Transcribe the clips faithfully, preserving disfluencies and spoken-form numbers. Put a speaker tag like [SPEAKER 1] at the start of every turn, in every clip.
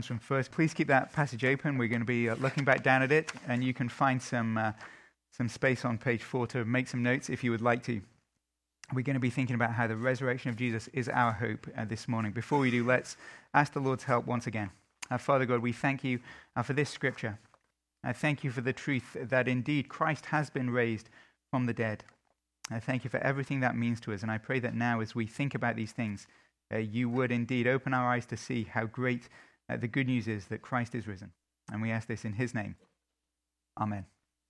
[SPEAKER 1] From first, please keep that passage open. We're going to be uh, looking back down at it, and you can find some uh, some space on page four to make some notes if you would like to. We're going to be thinking about how the resurrection of Jesus is our hope uh, this morning. Before we do, let's ask the Lord's help once again. Uh, Father God, we thank you uh, for this scripture. I thank you for the truth that indeed Christ has been raised from the dead. I thank you for everything that means to us, and I pray that now as we think about these things, uh, you would indeed open our eyes to see how great Uh, the good news is that Christ is risen. And we ask this in his name. Amen.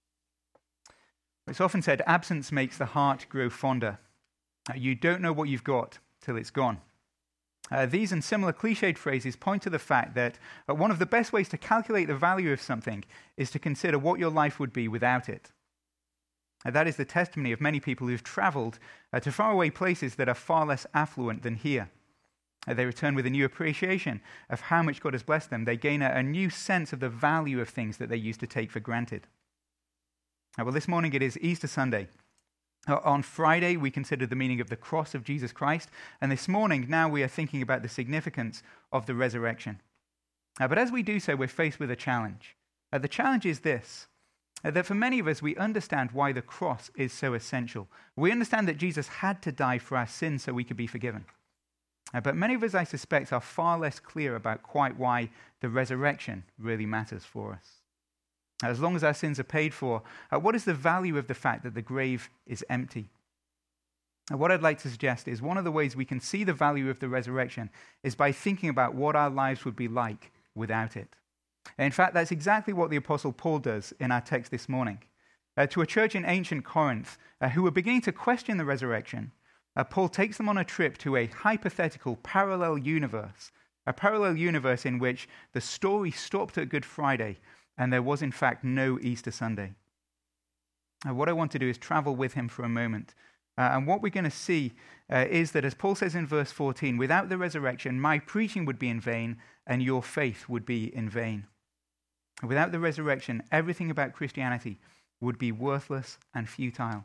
[SPEAKER 1] It's often said, absence makes the heart grow fonder. Uh, you don't know what you've got till it's gone. Uh, these and similar cliched phrases point to the fact that uh, one of the best ways to calculate the value of something is to consider what your life would be without it. Uh, that is the testimony of many people who've traveled uh, to faraway places that are far less affluent than here. Uh, they return with a new appreciation of how much God has blessed them. They gain a, a new sense of the value of things that they used to take for granted. Uh, well, this morning it is Easter Sunday. Uh, on Friday, we considered the meaning of the cross of Jesus Christ. And this morning, now we are thinking about the significance of the resurrection. Uh, but as we do so, we're faced with a challenge. Uh, the challenge is this, uh, that for many of us, we understand why the cross is so essential. We understand that Jesus had to die for our sins so we could be forgiven. Uh, but many of us, I suspect, are far less clear about quite why the resurrection really matters for us. As long as our sins are paid for, uh, what is the value of the fact that the grave is empty? Uh, what I'd like to suggest is one of the ways we can see the value of the resurrection is by thinking about what our lives would be like without it. And in fact, that's exactly what the Apostle Paul does in our text this morning. Uh, to a church in ancient Corinth uh, who were beginning to question the resurrection, Uh, Paul takes them on a trip to a hypothetical parallel universe, a parallel universe in which the story stopped at Good Friday and there was in fact no Easter Sunday. Uh, what I want to do is travel with him for a moment. Uh, and what we're going to see uh, is that, as Paul says in verse fourteen, without the resurrection, my preaching would be in vain and your faith would be in vain. Without the resurrection, everything about Christianity would be worthless and futile.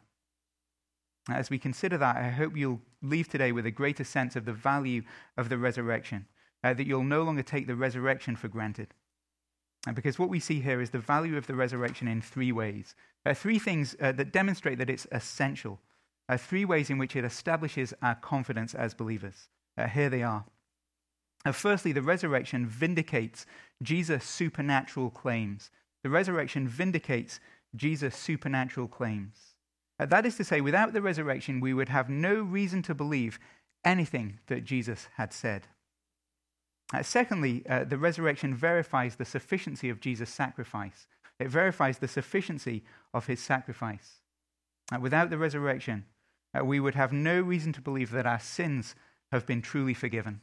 [SPEAKER 1] As we consider that, I hope you'll leave today with a greater sense of the value of the resurrection, uh, that you'll no longer take the resurrection for granted. Uh, because what we see here is the value of the resurrection in three ways. Uh, three things uh, that demonstrate that it's essential. Uh, three ways in which it establishes our confidence as believers. Uh, here they are. Uh, firstly, the resurrection vindicates Jesus' supernatural claims. The resurrection vindicates Jesus' supernatural claims. Uh, that is to say, without the resurrection, we would have no reason to believe anything that Jesus had said. Uh, secondly, uh, the resurrection verifies the sufficiency of Jesus' sacrifice. It verifies the sufficiency of his sacrifice. Uh, without the resurrection, uh, we would have no reason to believe that our sins have been truly forgiven.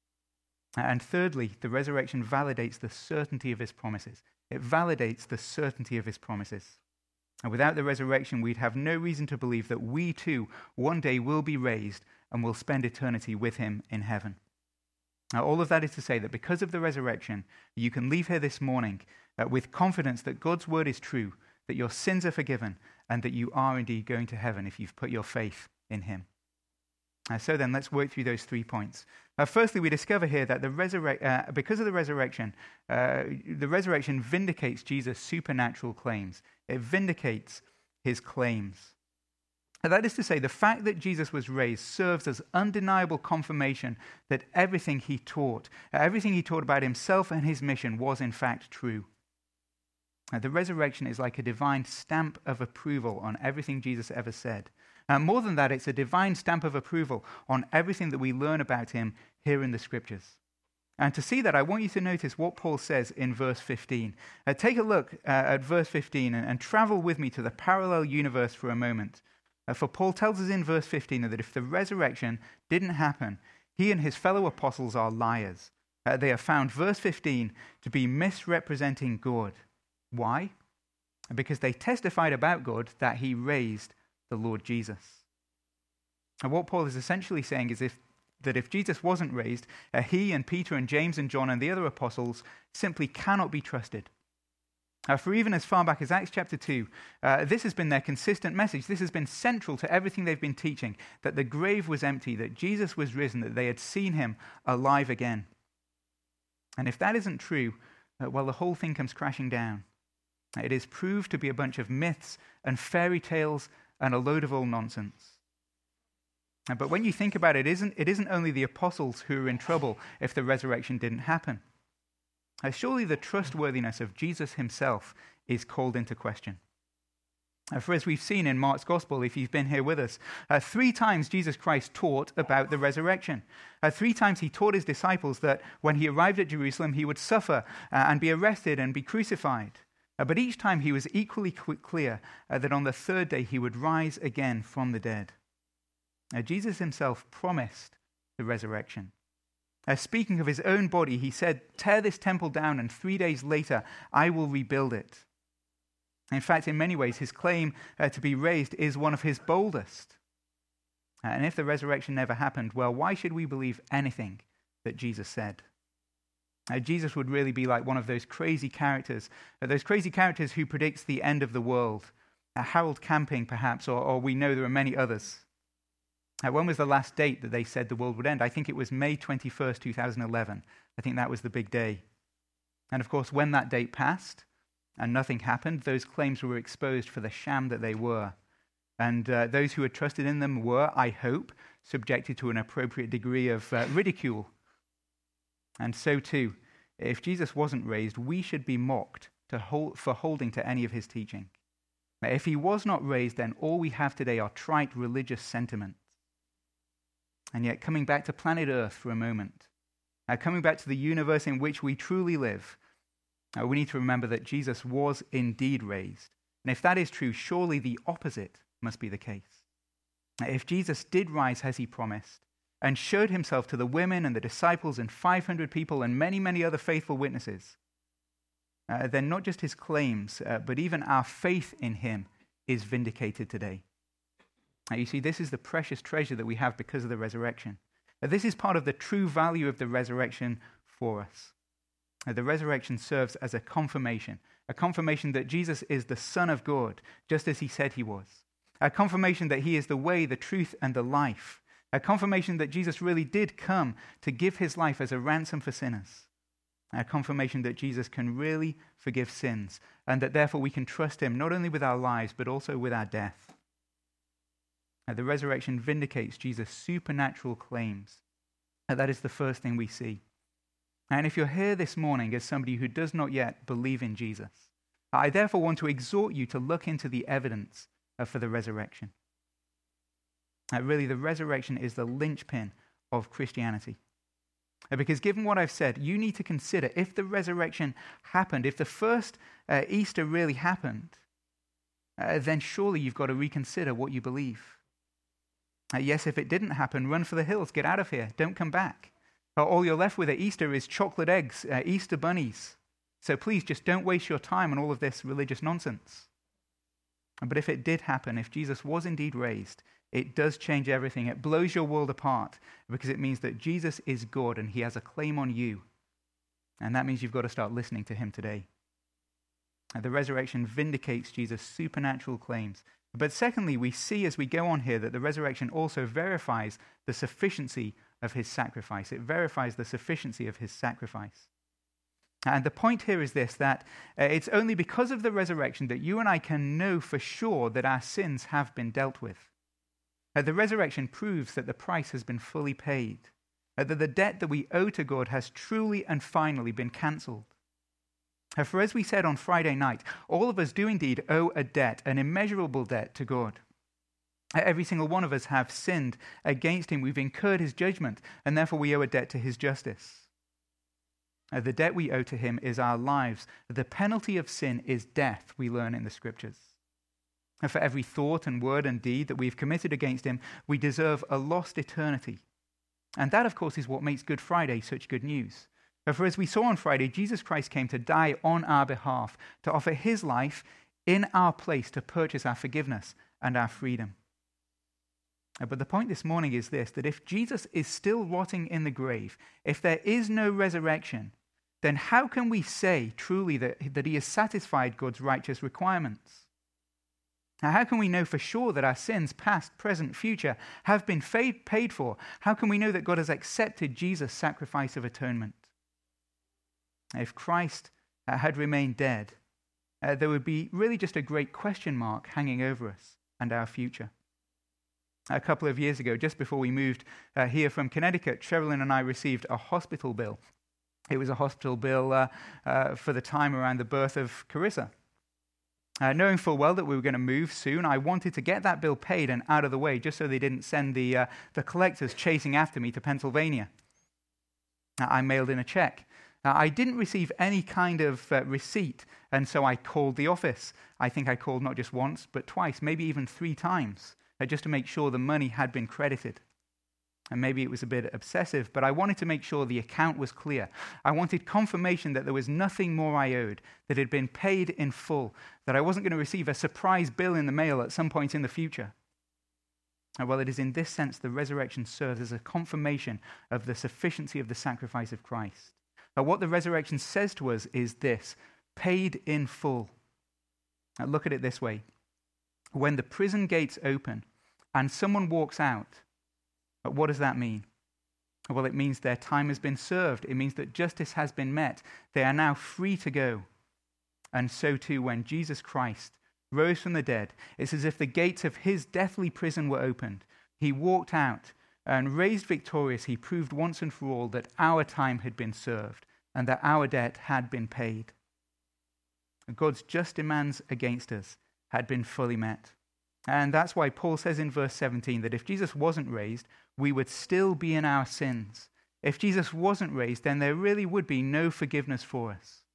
[SPEAKER 1] Uh, and thirdly, the resurrection validates the certainty of his promises. It validates the certainty of his promises. And without the resurrection, we'd have no reason to believe that we too one day will be raised and will spend eternity with him in heaven. Now, all of that is to say that because of the resurrection, you can leave here this morning uh, with confidence that God's word is true, that your sins are forgiven, and that you are indeed going to heaven if you've put your faith in him. Uh, so then, let's work through those three points. Uh, firstly, we discover here that the resurre- uh, because of the resurrection, uh, the resurrection vindicates Jesus' supernatural claims. It vindicates his claims. And that is to say, the fact that Jesus was raised serves as undeniable confirmation that everything he taught, uh, everything he taught about himself and his mission was in fact true. Uh, the resurrection is like a divine stamp of approval on everything Jesus ever said. Uh, more than that, it's a divine stamp of approval on everything that we learn about him here in the scriptures. And to see that, I want you to notice what Paul says in verse fifteen. Uh, take a look uh, at verse fifteen and, and travel with me to the parallel universe for a moment. Uh, for Paul tells us in verse fifteen that if the resurrection didn't happen, he and his fellow apostles are liars. Uh, they are found, verse fifteen, to be misrepresenting God. Why? Because they testified about God that he raised the Lord Jesus. And what Paul is essentially saying is if that if Jesus wasn't raised, uh, he and Peter and James and John and the other apostles simply cannot be trusted. Uh, for even as far back as Acts chapter two, uh, this has been their consistent message. This has been central to everything they've been teaching, that the grave was empty, that Jesus was risen, that they had seen him alive again. And if that isn't true, uh, well, the whole thing comes crashing down. It is proved to be a bunch of myths and fairy tales and a load of old nonsense. Uh, But when you think about it, it isn't, it isn't only the apostles who are in trouble if the resurrection didn't happen. Uh, Surely the trustworthiness of Jesus himself is called into question. Uh, For as we've seen in Mark's Gospel, if you've been here with us, uh, three times Jesus Christ taught about the resurrection. Uh, three times he taught his disciples that when he arrived at Jerusalem, he would suffer uh, and be arrested and be crucified. Uh, but each time he was equally qu- clear uh, that on the third day he would rise again from the dead. Uh, Jesus himself promised the resurrection. Uh, speaking of his own body, he said, "Tear this temple down, and three days later I will rebuild it." In fact, in many ways, his claim uh, to be raised is one of his boldest. Uh, and if the resurrection never happened, well, why should we believe anything that Jesus said? Uh, Jesus would really be like one of those crazy characters, uh, those crazy characters who predicts the end of the world. Uh, Harold Camping, perhaps, or, or we know there are many others. Uh, when was the last date that they said the world would end? I think it was May twenty-first, two thousand eleven. I think that was the big day. And of course, when that date passed and nothing happened, those claims were exposed for the sham that they were. And uh, those who had trusted in them were, I hope, subjected to an appropriate degree of uh, ridicule. And so too, if Jesus wasn't raised, we should be mocked to hold, for holding to any of his teaching. Now, if he was not raised, then all we have today are trite religious sentiments. And yet, coming back to planet Earth for a moment, uh, coming back to the universe in which we truly live, uh, we need to remember that Jesus was indeed raised. And if that is true, surely the opposite must be the case. Now, if Jesus did rise as he promised, and showed himself to the women and the disciples and five hundred people and many, many other faithful witnesses, uh, then not just his claims, uh, but even our faith in him is vindicated today. Now, you see, this is the precious treasure that we have because of the resurrection. Now, this is part of the true value of the resurrection for us. Now, the resurrection serves as a confirmation, a confirmation that Jesus is the Son of God, just as he said he was. A confirmation that he is the way, the truth, and the life. A confirmation that Jesus really did come to give his life as a ransom for sinners. A confirmation that Jesus can really forgive sins, and that therefore we can trust him not only with our lives, but also with our death. Now, the resurrection vindicates Jesus' supernatural claims. And that is the first thing we see. And if you're here this morning as somebody who does not yet believe in Jesus, I therefore want to exhort you to look into the evidence for the resurrection. Uh, really, the resurrection is the linchpin of Christianity. Uh, because given what I've said, you need to consider if the resurrection happened, if the first uh, Easter really happened, uh, then surely you've got to reconsider what you believe. Uh, yes, if it didn't happen, run for the hills, get out of here, don't come back. Uh, all you're left with at Easter is chocolate eggs, uh, Easter bunnies. So please just don't waste your time on all of this religious nonsense. But if it did happen, if Jesus was indeed raised, it does change everything. It blows your world apart because it means that Jesus is God and he has a claim on you. And that means you've got to start listening to him today. And the resurrection vindicates Jesus' supernatural claims. But secondly, we see as we go on here that the resurrection also verifies the sufficiency of his sacrifice. It verifies the sufficiency of his sacrifice. And the point here is this, that uh, it's only because of the resurrection that you and I can know for sure that our sins have been dealt with. Uh, the resurrection proves that the price has been fully paid, uh, that the debt that we owe to God has truly and finally been cancelled. Uh, for as we said on Friday night, all of us do indeed owe a debt, an immeasurable debt to God. Uh, every single one of us have sinned against him. We've incurred his judgment, and therefore we owe a debt to his justice. Uh, the debt we owe to him is our lives. The penalty of sin is death, we learn in the scriptures. And for every thought and word and deed that we've committed against him, we deserve a lost eternity. And that, of course, is what makes Good Friday such good news. For as we saw on Friday, Jesus Christ came to die on our behalf, to offer his life in our place to purchase our forgiveness and our freedom. But the point this morning is this, that if Jesus is still rotting in the grave, if there is no resurrection, then how can we say truly that, that he has satisfied God's righteous requirements? Now, how can we know for sure that our sins, past, present, future, have been paid for? How can we know that God has accepted Jesus' sacrifice of atonement? If Christ uh, had remained dead, uh, there would be really just a great question mark hanging over us and our future. A couple of years ago, just before we moved uh, here from Connecticut, Sherilyn and I received a hospital bill. It was a hospital bill uh, uh, for the time around the birth of Carissa. Uh, knowing full well that we were going to move soon, I wanted to get that bill paid and out of the way, just so they didn't send the uh, the collectors chasing after me to Pennsylvania. Uh, I mailed in a check. Uh, I didn't receive any kind of uh, receipt, and so I called the office. I think I called not just once, but twice, maybe even three times, uh, just to make sure the money had been credited. And maybe it was a bit obsessive, but I wanted to make sure the account was clear. I wanted confirmation that there was nothing more I owed, that it had been paid in full, that I wasn't going to receive a surprise bill in the mail at some point in the future. And well, it is in this sense the resurrection serves as a confirmation of the sufficiency of the sacrifice of Christ. But what the resurrection says to us is this: paid in full. Now look at it this way. When the prison gates open and someone walks out, but what does that mean? Well, it means their time has been served. It means that justice has been met. They are now free to go. And so too, when Jesus Christ rose from the dead, it's as if the gates of his deathly prison were opened. He walked out and raised victorious. He proved once and for all that our time had been served and that our debt had been paid. God's just demands against us had been fully met. And that's why Paul says in verse seventeen that if Jesus wasn't raised, we would still be in our sins. If Jesus wasn't raised, then there really would be no forgiveness for us.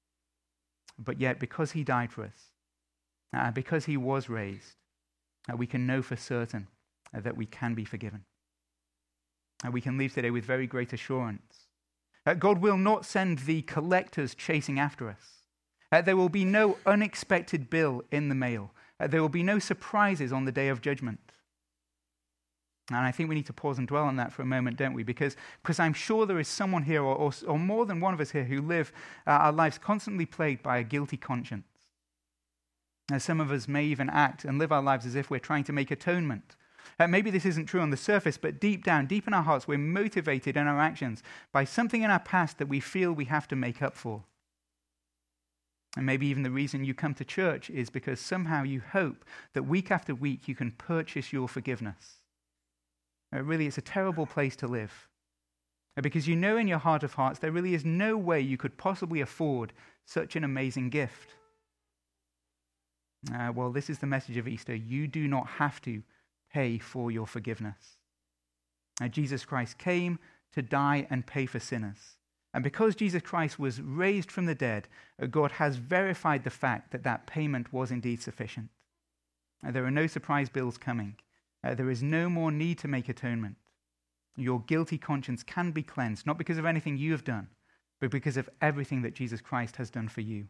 [SPEAKER 1] But yet, because he died for us, uh, because he was raised, uh, we can know for certain uh, that we can be forgiven. And uh, we can leave today with very great assurance. Uh, God will not send the collectors chasing after us. Uh, there will be no unexpected bill in the mail. Uh, there will be no surprises on the day of judgment. And I think we need to pause and dwell on that for a moment, don't we? Because, because I'm sure there is someone here, or, or, or more than one of us here, who live uh, our lives constantly plagued by a guilty conscience. Now, some of us may even act and live our lives as if we're trying to make atonement. Uh, maybe this isn't true on the surface, but deep down, deep in our hearts, we're motivated in our actions by something in our past that we feel we have to make up for. And maybe even the reason you come to church is because somehow you hope that week after week you can purchase your forgiveness. Uh, really, it's a terrible place to live. Uh, because you know in your heart of hearts there really is no way you could possibly afford such an amazing gift. Uh, well, this is the message of Easter. You do not have to pay for your forgiveness. Uh, Jesus Christ came to die and pay for sinners. And because Jesus Christ was raised from the dead, uh, God has verified the fact that that payment was indeed sufficient. Uh, there are no surprise bills coming. Uh, there is no more need to make atonement. Your guilty conscience can be cleansed, not because of anything you have done, but because of everything that Jesus Christ has done for you.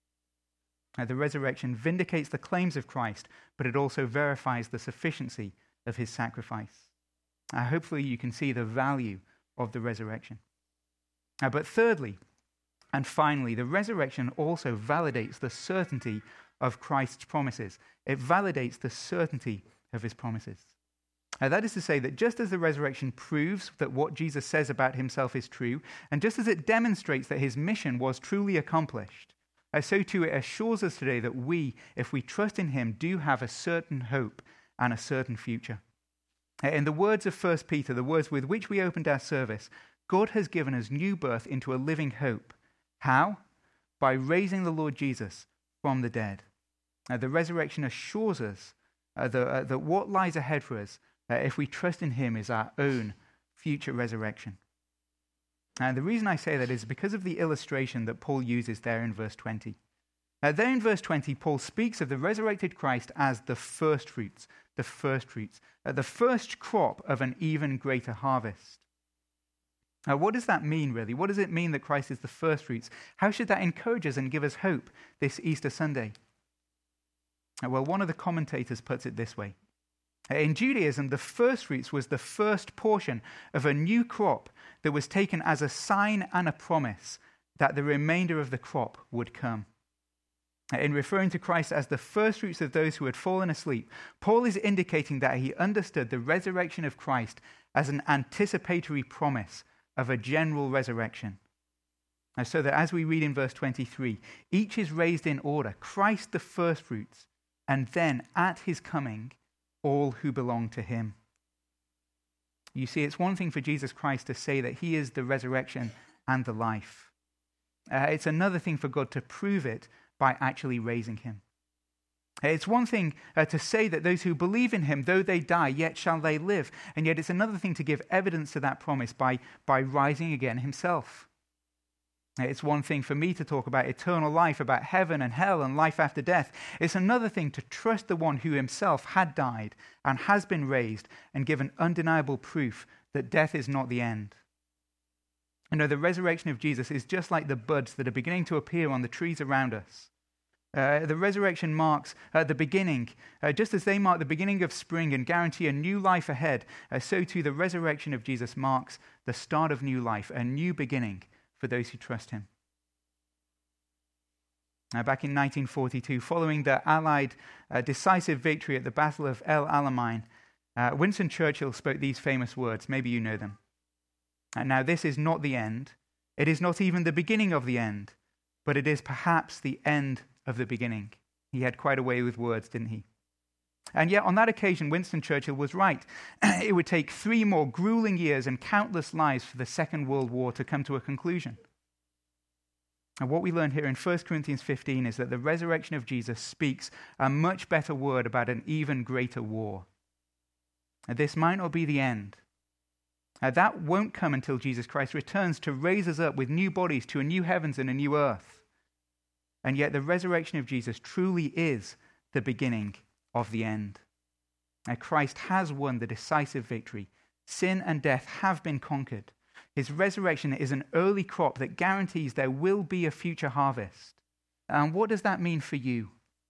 [SPEAKER 1] Uh, the resurrection vindicates the claims of Christ, but it also verifies the sufficiency of his sacrifice. Uh, hopefully you can see the value of the resurrection. Uh, but thirdly, and finally, the resurrection also validates the certainty of Christ's promises. It validates the certainty of his promises. Uh, that is to say that just as the resurrection proves that what Jesus says about himself is true, and just as it demonstrates that his mission was truly accomplished, uh, so too it assures us today that we, if we trust in him, do have a certain hope and a certain future. Uh, in the words of First Peter, the words with which we opened our service, God has given us new birth into a living hope. How? By raising the Lord Jesus from the dead. Uh, the resurrection assures us uh, the, uh, that what lies ahead for us, uh, if we trust in him, is our own future resurrection. And the reason I say that is because of the illustration that Paul uses there in verse twenty. Uh, there in verse twenty, Paul speaks of the resurrected Christ as the first fruits, the first fruits, uh, the first crop of an even greater harvest. Now, what does that mean, really? What does it mean that Christ is the first fruits? How should that encourage us and give us hope this Easter Sunday? Well, one of the commentators puts it this way. In Judaism, the first fruits was the first portion of a new crop that was taken as a sign and a promise that the remainder of the crop would come. In referring to Christ as the first fruits of those who had fallen asleep, Paul is indicating that he understood the resurrection of Christ as an anticipatory promise of a general resurrection. And so that as we read in verse twenty-three, each is raised in order, Christ the firstfruits, and then at his coming, all who belong to him. You see, it's one thing for Jesus Christ to say that he is the resurrection and the life. Uh, it's another thing for God to prove it by actually raising him. It's one thing uh, to say that those who believe in him, though they die, yet shall they live. And yet it's another thing to give evidence to that promise by, by rising again himself. It's one thing for me to talk about eternal life, about heaven and hell and life after death. It's another thing to trust the one who himself had died and has been raised and given undeniable proof that death is not the end. You know, the resurrection of Jesus is just like the buds that are beginning to appear on the trees around us. Uh, the resurrection marks uh, the beginning, uh, just as they mark the beginning of spring and guarantee a new life ahead, uh, so too the resurrection of Jesus marks the start of new life, a new beginning for those who trust him. Now, back in nineteen forty-two, following the Allied uh, decisive victory at the Battle of El Alamein, uh, Winston Churchill spoke these famous words. Maybe you know them. And now this is not the end. It is not even the beginning of the end, but it is perhaps the end of the beginning. He had quite a way with words, didn't he? And yet on that occasion, Winston Churchill was right. It would take three more grueling years and countless lives for the Second World War to come to a conclusion. And what we learn here in First Corinthians fifteen is that the resurrection of Jesus speaks a much better word about an even greater war. And this might not be the end. Now, that won't come until Jesus Christ returns to raise us up with new bodies to a new heavens and a new earth. And yet the resurrection of Jesus truly is the beginning of the end. Now, Christ has won the decisive victory. Sin and death have been conquered. His resurrection is an early crop that guarantees there will be a future harvest. And what does that mean for you?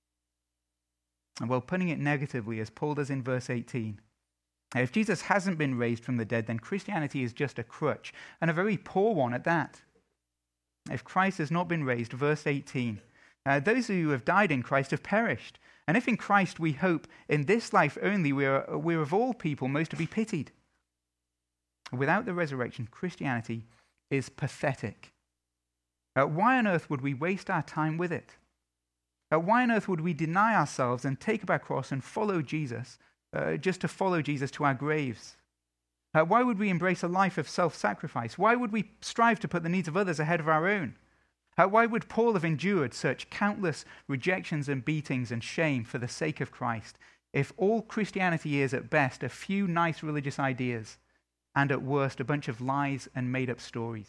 [SPEAKER 1] Well, putting it negatively, as Paul does in verse eighteen, if Jesus hasn't been raised from the dead, then Christianity is just a crutch, and a very poor one at that. If Christ has not been raised, verse eighteen, uh, those who have died in Christ have perished. And if in Christ we hope in this life only, we are, we are of all people most to be pitied. Without the resurrection, Christianity is pathetic. Uh, why on earth would we waste our time with it? Uh, why on earth would we deny ourselves and take up our cross and follow Jesus, uh, just to follow Jesus to our graves? Uh, why would we embrace a life of self-sacrifice? Why would we strive to put the needs of others ahead of our own? Uh, why would Paul have endured such countless rejections and beatings and shame for the sake of Christ, if all Christianity is at best a few nice religious ideas and at worst a bunch of lies and made-up stories?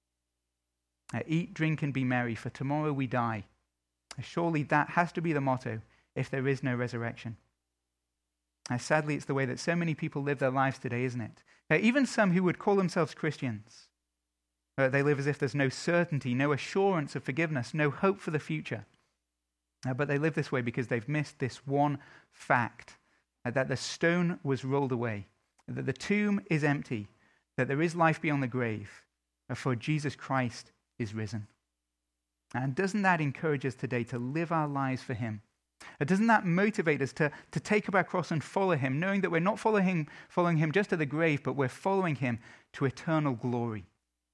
[SPEAKER 1] Uh, eat, drink, and be merry, for tomorrow we die. Uh, surely that has to be the motto if there is no resurrection. Uh, sadly, it's the way that so many people live their lives today, isn't it? Uh, even some who would call themselves Christians. Uh, they live as if there's no certainty, no assurance of forgiveness, no hope for the future. Uh, but they live this way because they've missed this one fact, uh, that the stone was rolled away, that the tomb is empty, that there is life beyond the grave, uh, for Jesus Christ is risen. And doesn't that encourage us today to live our lives for him? Doesn't that motivate us to, to take up our cross and follow him, knowing that we're not following him, following him just to the grave, but we're following him to eternal glory?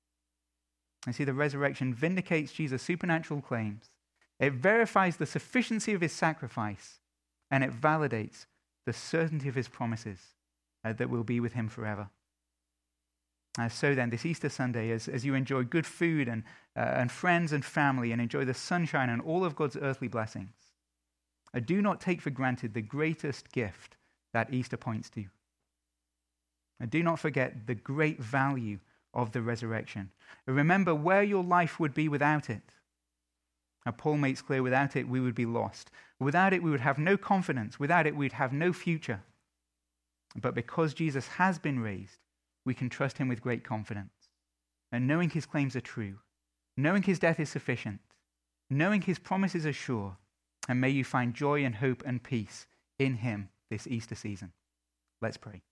[SPEAKER 1] You see, the resurrection vindicates Jesus' supernatural claims. It verifies the sufficiency of his sacrifice, and it validates the certainty of his promises uh, that we'll be with him forever. Uh, so then, this Easter Sunday, as, as you enjoy good food and, uh, and friends and family and enjoy the sunshine and all of God's earthly blessings, uh, do not take for granted the greatest gift that Easter points to. And do not forget the great value of the resurrection. Remember where your life would be without it. Now, Paul makes clear, without it we would be lost. Without it we would have no confidence. Without it we'd have no future. But because Jesus has been raised, we can trust him with great confidence. And knowing his claims are true, knowing his death is sufficient, knowing his promises are sure, and may you find joy and hope and peace in him this Easter season. Let's pray.